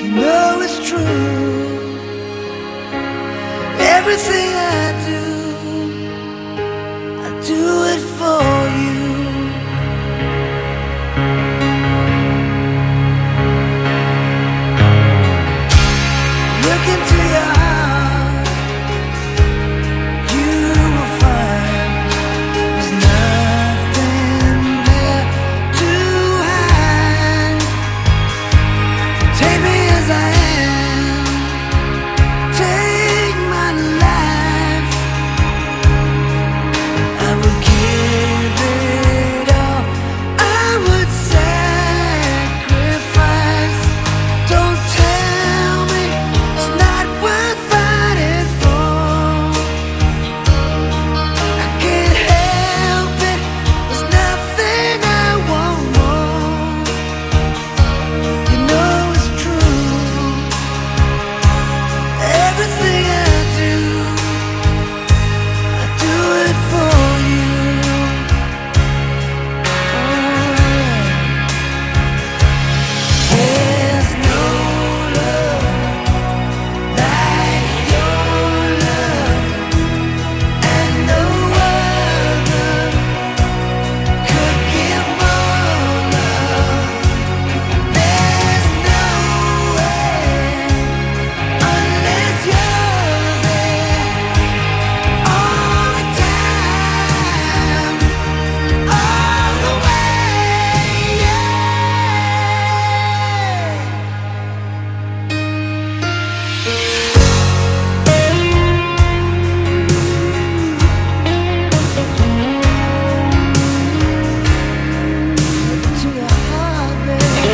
know it's true. Everything I do it for you. Look into your heart, you will find there's nothing there to hide. Take me as I am, take my life. I would give it all, I would sacrifice. Don't tell me it's not worth fighting for. I can't help it, there's nothing I won't want. You know it's true. Everything I do it for you. There's no love like your love, and no other could give more love. There's no way unless you're there all the time, all the way, yeah. To your heart, baby.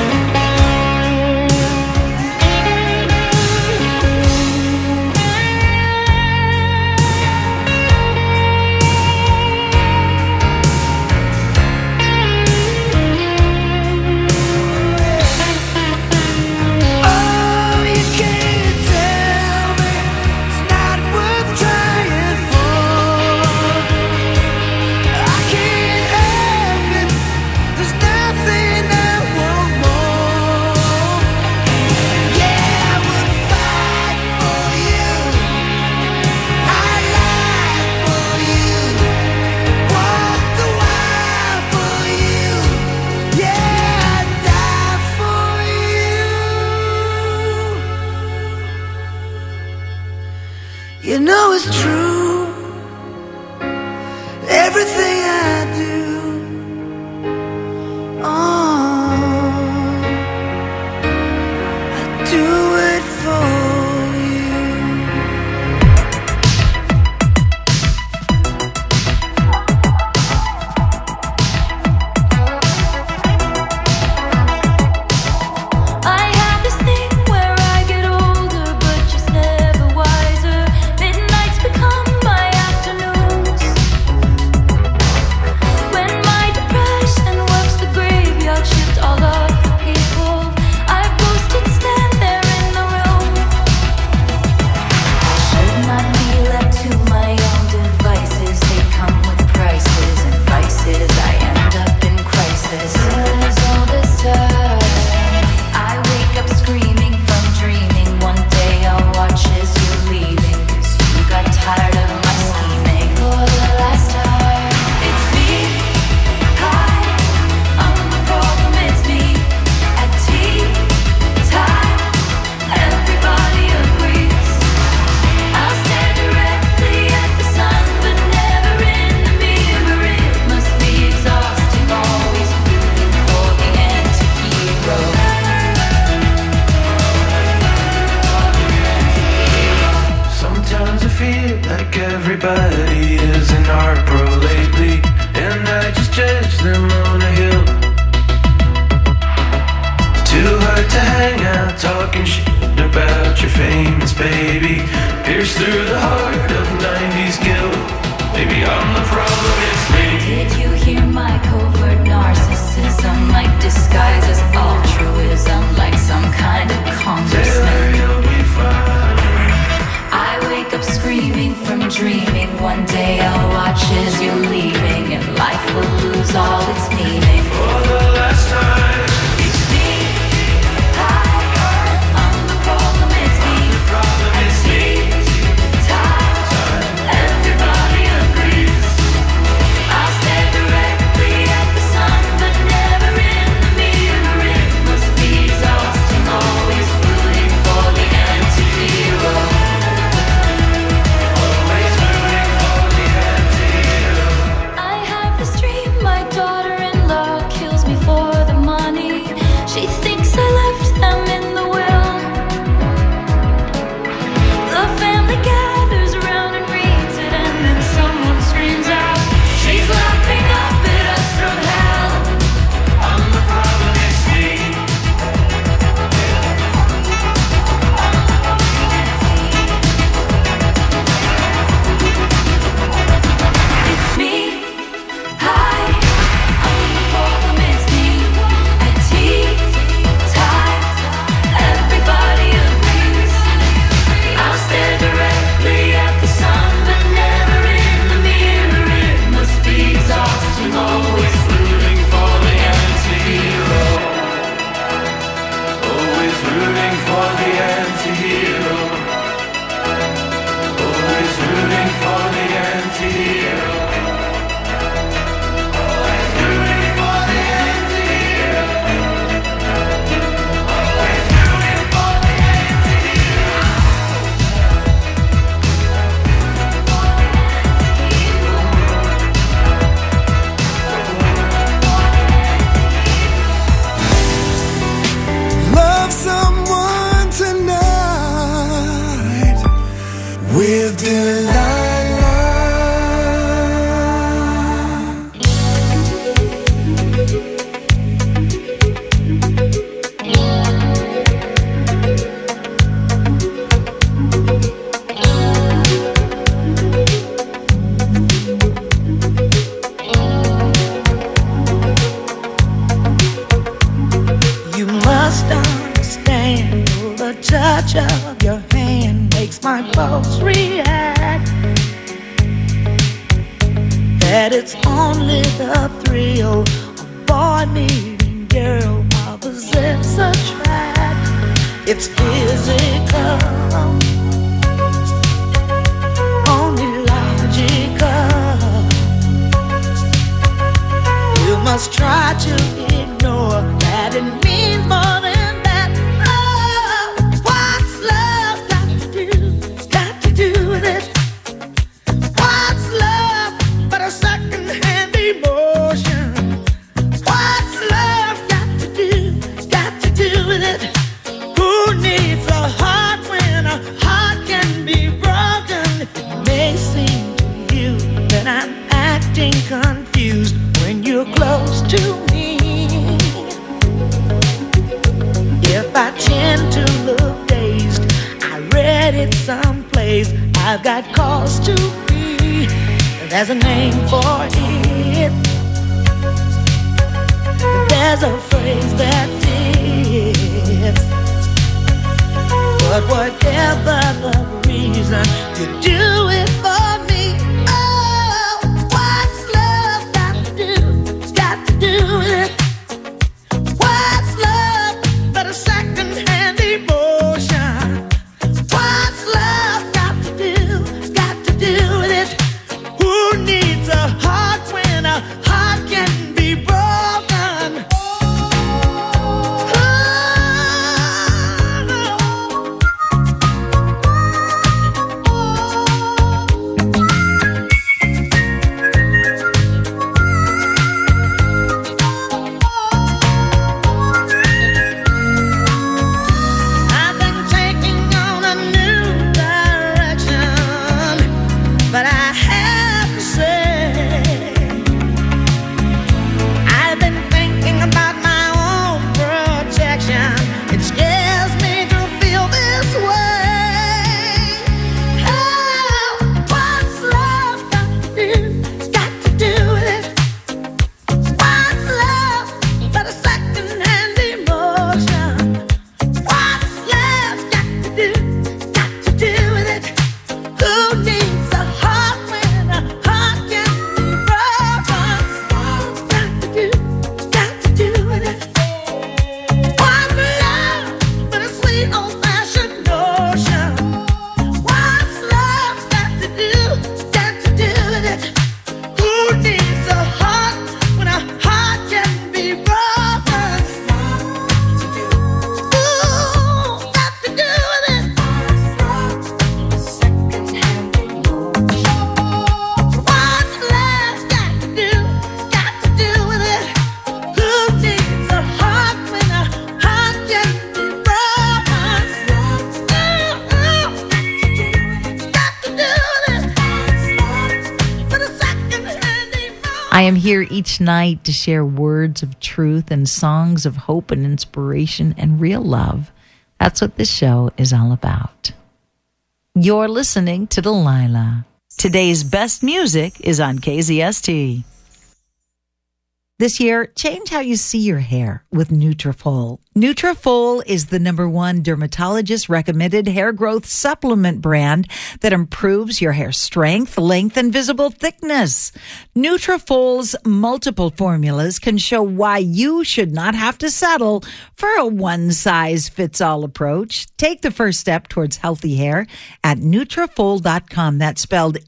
Oh, you can't tell me it's not worth trying for. I can't help it, there's nothing I want more. Yeah, I would fight for you, I'd lie for you, walk the wire for you. Yeah, I'd die for you. You know it's true. Everything I do, I do it for you. I have this thing where I get older, but just never wiser. Midnights become my afternoons. When my depression works the graveyard shift all of the people I've ghosted stand there in the room. Should not be left to my own devices. They come with prices and vices. I end up in crisis. There's all this time. I wake up screaming from dreaming. One day I'll watch as you're leaving, 'cause you got tired of my scheming for the last time. It's me, hi, I'm the problem, it's me. At tea time, everybody agrees. I'll stare directly at the sun, but never in the mirror. It must be exhausting, always rooting for the anti-hero. Sometimes I feel like everybody is an art pro lately, and I just judge them on a hill. Too hard to hang out talking shit about your famous baby. Pierce through the heart of 90s guilt. Maybe I'm the problem, it's me. Did you hear my covert narcissism? Like disguise as altruism, like some kind of congressman. You'll be fine. I wake up screaming from dreaming. One day I'll watch as you're leaving, and life will lose all its meaning. For the last time. It's me, hi, I'm the handle, the touch of your hand makes my pulse react. That it's only the thrill of boy meeting girl opposites attract. It's physical, only logical. You must try to ignore that it means more than that. Oh, what's love got to do with it? What's love but a second-hand emotion? What's love got to do with it? Who needs a heart when a heart can be broken? It may seem to you that I'm acting confused when you're close to me. If I tend to look dazed, I read it someplace, I've got cause to be. There's a name for it. There's a phrase that fits. But whatever the reason, you do it for me. Oh, what's love got to do with it? What's love but a second-hand emotion? What's love got to do with it? Who needs a heart when a heart can be broken? I've been taking on a new direction, but I have to say, I've been thinking about my own protection. It scares me to feel this way. Oh, what's love got to do with it? What's love but a second-hand emotion? What's love got to do with it? Who needs a heart when a heart can be broken? Got to do with it. What's love but a sweet old-fashioned notion? What's love got to do with it? Who needs a heart when a heart can be broken? Ooh, got to do with it. What's love got to do with it? Who needs a heart when a heart can be broken? Got to do with it. But a second-hand emotion. I am here each night to share words of truth and songs of hope and inspiration and real love. That's what this show is all about. You're listening to Delilah. Today's best music is on KZST. This year, change how you see your hair with Nutrafol. Nutrafol is the #1 dermatologist-recommended hair growth supplement brand that improves your hair strength, length, and visible thickness. Nutrafol's multiple formulas can show why you should not have to settle for a one-size-fits-all approach. Take the first step towards healthy hair at Nutrafol.com. That's spelled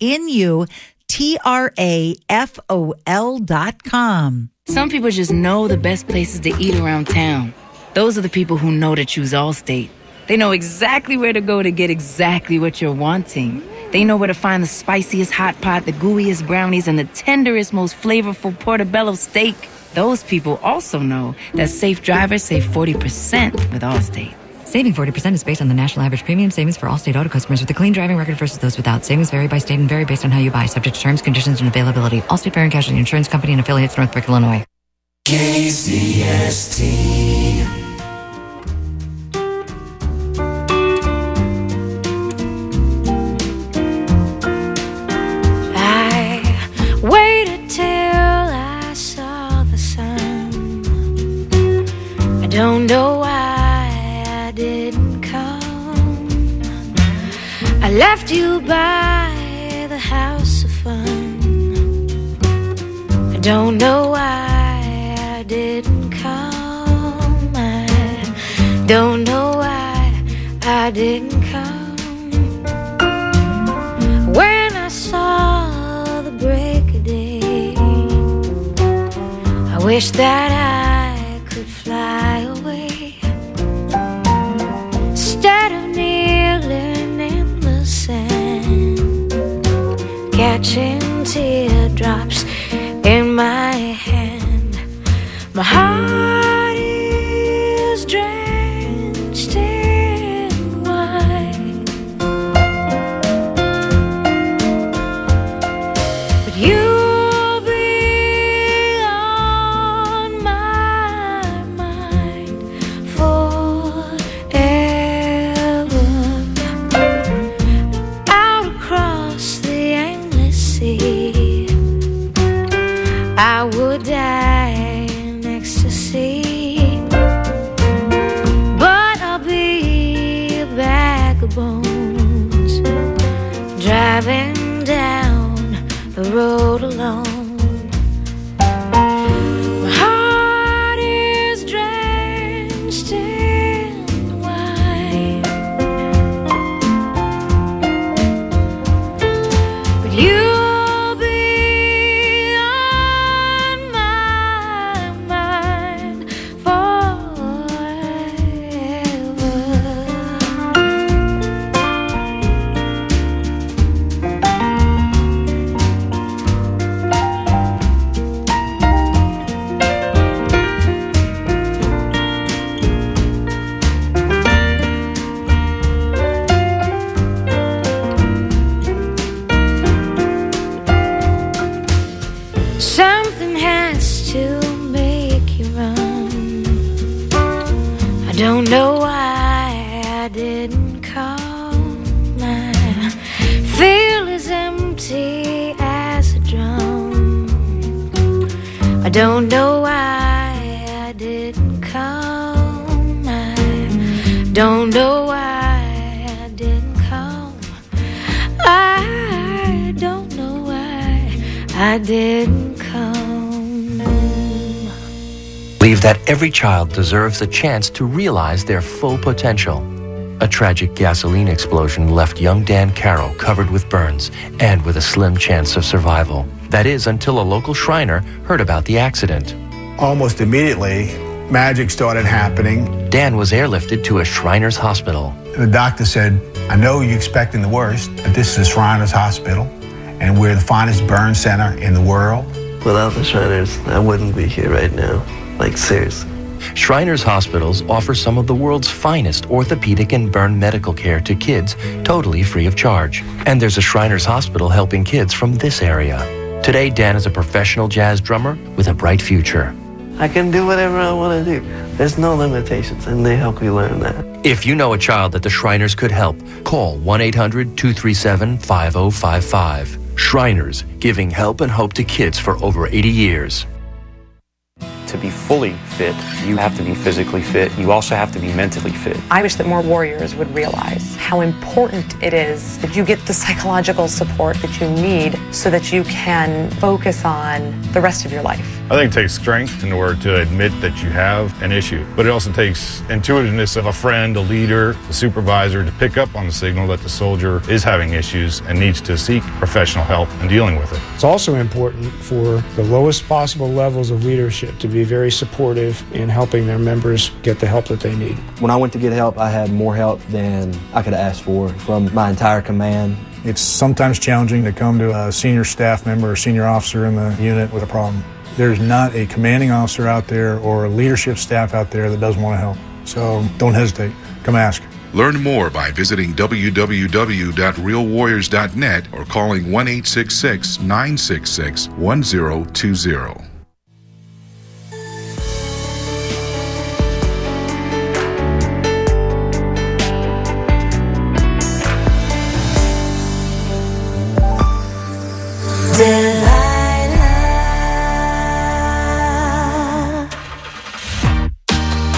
Nutrafol.com. Some people just know the best places to eat around town. Those are the people who know to choose Allstate. They know exactly where to go to get exactly what you're wanting. They know where to find the spiciest hot pot, the gooeyest brownies, and the tenderest, most flavorful portobello steak. Those people also know that safe drivers save 40% with Allstate. Saving 40% is based on the national average premium savings for all state auto customers with a clean driving record versus those without. Savings vary by state and vary based on how you buy, subject to terms, conditions, and availability. Allstate Fire and Casualty Insurance Company and affiliates, Northbrook, Illinois. KZST. I waited till I saw the sun. I don't know why I did I left you by the house of fun. I don't know why I didn't come. I don't know why I didn't come. When I saw the break of day, I wish that I could fly away. Instead of kneeling in the sand, catching teardrops in my hand, my heart is drenched in wine. But you'll be on my mind forever. Out across the endless sea, I would die in ecstasy, but I'll be a bag of bones, driving down the road alone. My heart is drenched in wine, but you'll be on my mind forever. Something has to make you run. I don't know why I didn't come. I feel as empty as a drum. I don't know why I didn't come. I don't know why I didn't come. I don't know why I didn't come. Believe that every child deserves a chance to realize their full potential. A tragic gasoline explosion left young Dan Carroll covered with burns and with a slim chance of survival. That is, until a local Shriner heard about the accident. Almost immediately, magic started happening. Dan was airlifted to a Shriners hospital. The doctor said, I know you're expecting the worst, but this is Shriners Hospital, and we're the finest burn center in the world. Without the Shriners, I wouldn't be here right now. Like, seriously. Shriners Hospitals offer some of the world's finest orthopedic and burn medical care to kids, totally free of charge. And there's a Shriners Hospital helping kids from this area. Today, Dan is a professional jazz drummer with a bright future. I can do whatever I want to do. There's no limitations, and they help you learn that. If you know a child that the Shriners could help, call 1-800-237-5055. Shriners, giving help and hope to kids for over 80 years. To be fully fit, you have to be physically fit. You also have to be mentally fit. I wish that more warriors would realize how important it is that you get the psychological support that you need so that you can focus on the rest of your life. I think it takes strength in order to admit that you have an issue, but it also takes intuitiveness of a friend, a leader, a supervisor to pick up on the signal that the soldier is having issues and needs to seek professional help in dealing with it. It's also important for the lowest possible levels of leadership to be very supportive in helping their members get the help that they need. When I went to get help, I had more help than I could ask for from my entire command. It's sometimes challenging to come to a senior staff member or senior officer in the unit with a problem. There's not a commanding officer out there or a leadership staff out there that doesn't want to help. So don't hesitate. Come ask. Learn more by visiting www.realwarriors.net or calling 1-866-966-1020.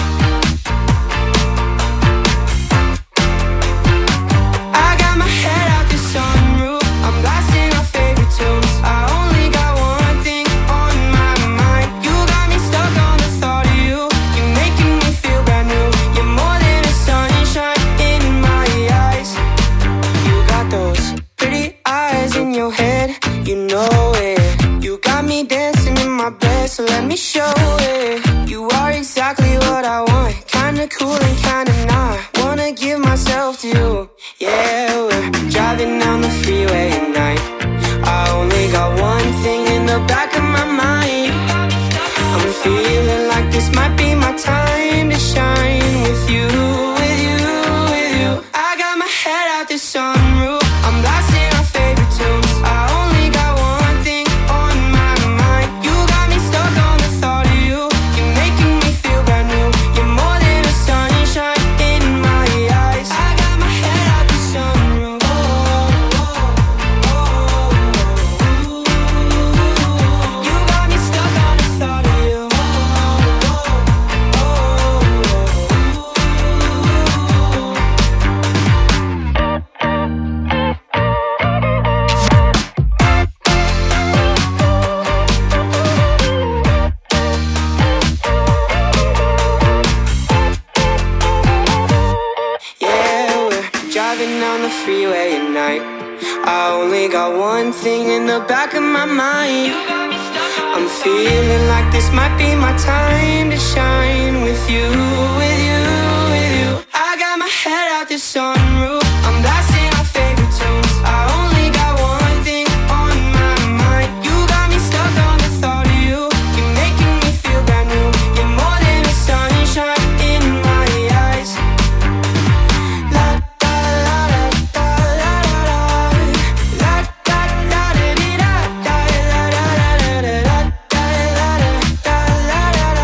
I got my head driving down the freeway at night. I only got one thing in the back of my mind. I'm feeling like this might be my time to shine with you, with you, with you. I got my head out the sunroof, I'm blasting our favorite tunes. I only got one thing on my mind. You got me stuck on the thought of you. You're making me feel brand new. You're more than a sunshine in my eyes. La da la da la da la da da da di da da la da da da da da la da da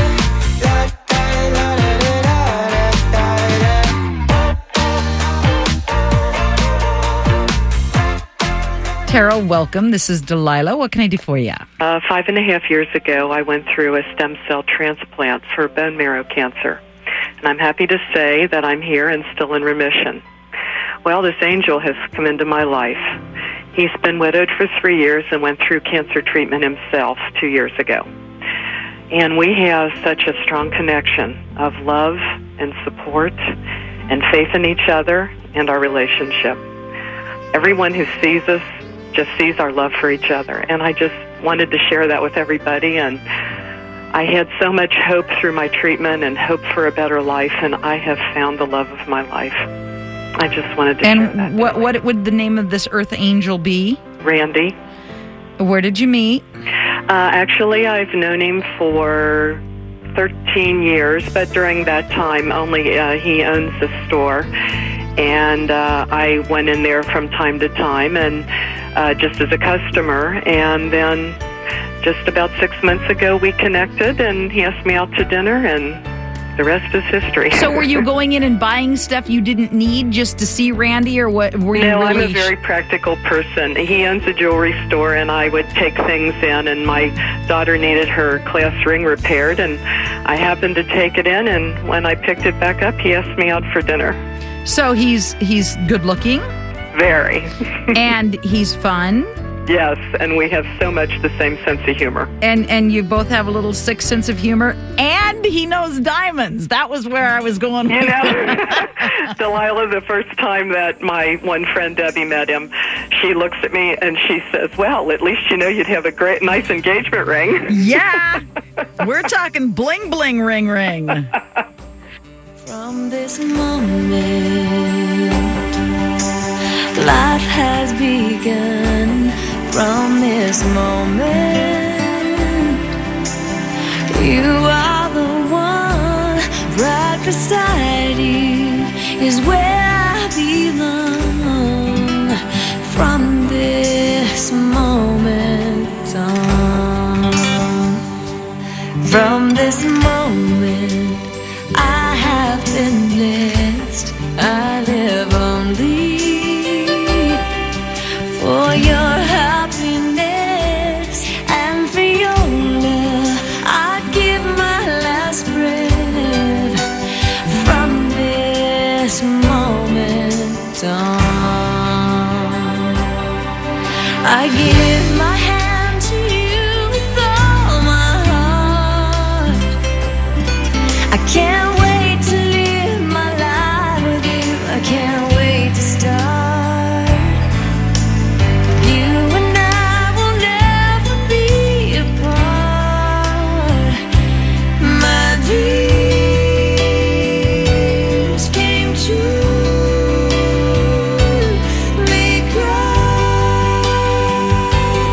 Carol, welcome. This is Delilah. What can I do for you? 5.5 years ago, I went through a stem cell transplant for bone marrow cancer. And I'm happy to say that I'm here and still in remission. Well, this angel has come into my life. He's been widowed for 3 years and went through cancer treatment himself 2 years ago. And we have such a strong connection of love and support and faith in each other and our relationship. Everyone who sees us just sees our love for each other. And I just wanted to share that with everybody. And I had so much hope through my treatment and hope for a better life, and I have found the love of my life. I just wanted to share that. And what would the name of this earth angel be? Randy. Where did you meet? Actually, I've known him for 13 years, but during that time, only he owns the store. And I went in there from time to time, and just as a customer. And then just about 6 months ago, we connected, and he asked me out to dinner, and the rest is history. So were you going in and buying stuff you didn't need just to see Randy, or what? Were you No, really I'm a very practical person. He owns a jewelry store, and I would take things in, and my daughter needed her class ring repaired, and I happened to take it in, and when I picked it back up, he asked me out for dinner. So he's good looking? Very. And he's fun? Yes, and we have so much the same sense of humor. And you both have a little sick sense of humor, and he knows diamonds. That was where I was going with Delilah, the first time that my one friend Debbie met him, she looks at me and she says, well, at least you know you'd have a nice engagement ring. Yeah, we're talking bling bling ring ring. From this moment, life has begun. From this moment, you are the one. Right beside you is where I belong. From this moment on, from this moment, I have been blessed. I live only for your happiness and for your love. I'd give my last breath. From this moment on, I give my hand to you with all my heart. I can't wait to live my life with you. I can't wait to start. You and I will never be apart. My dreams came true. Me cry.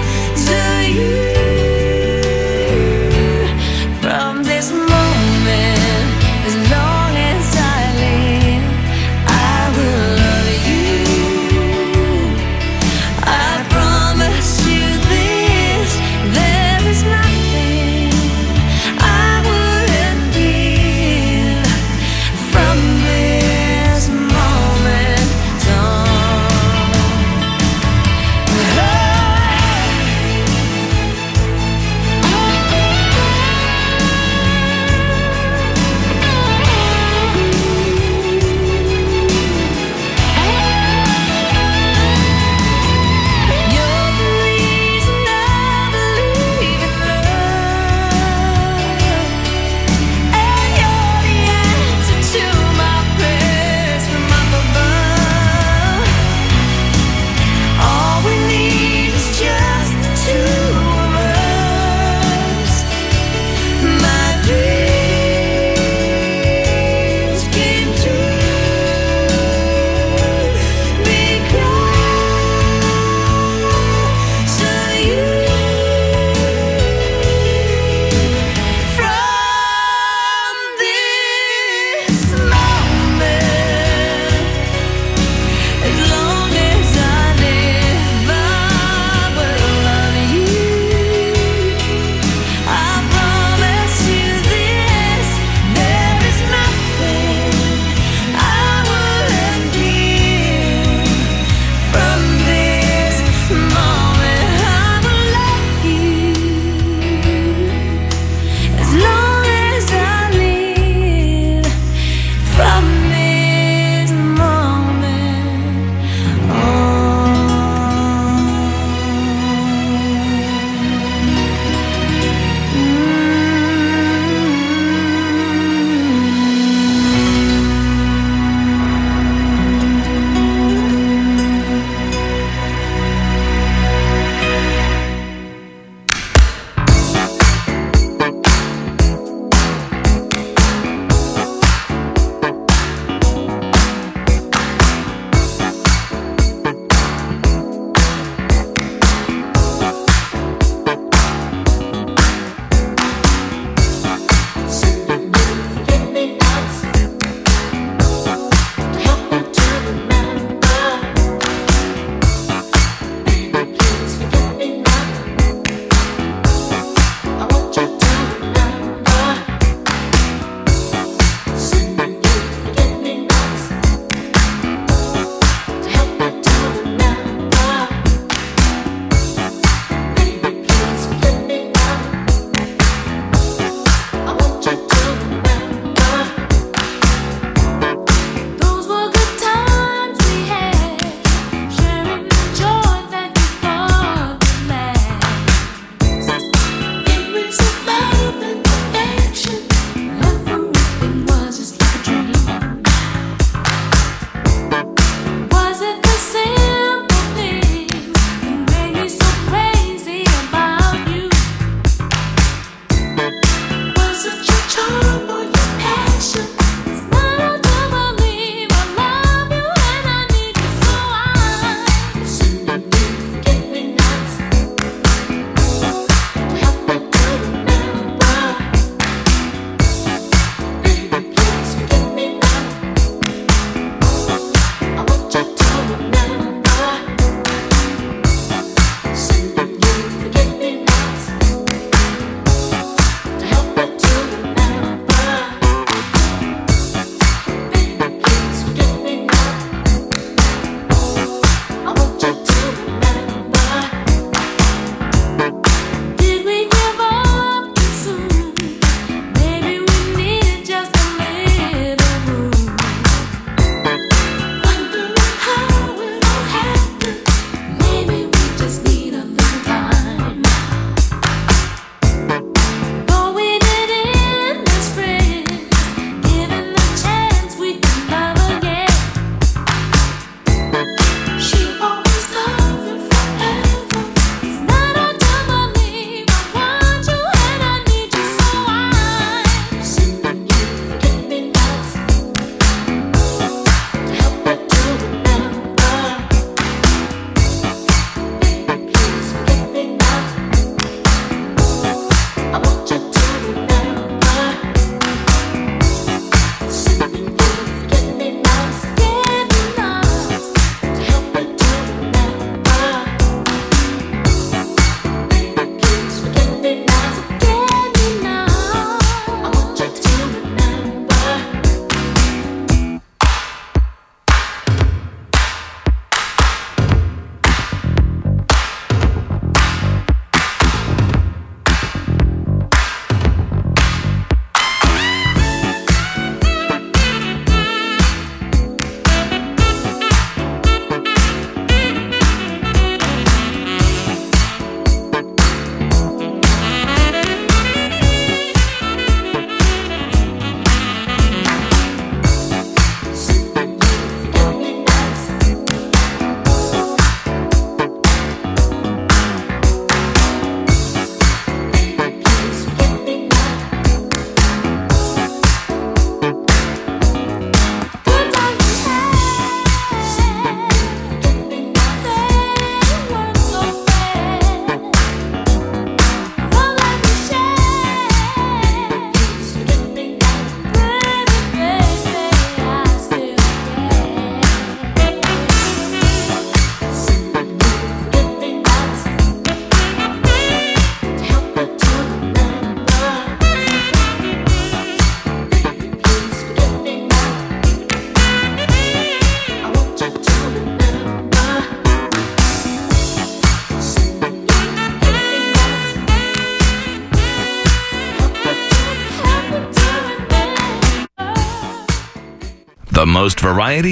most variety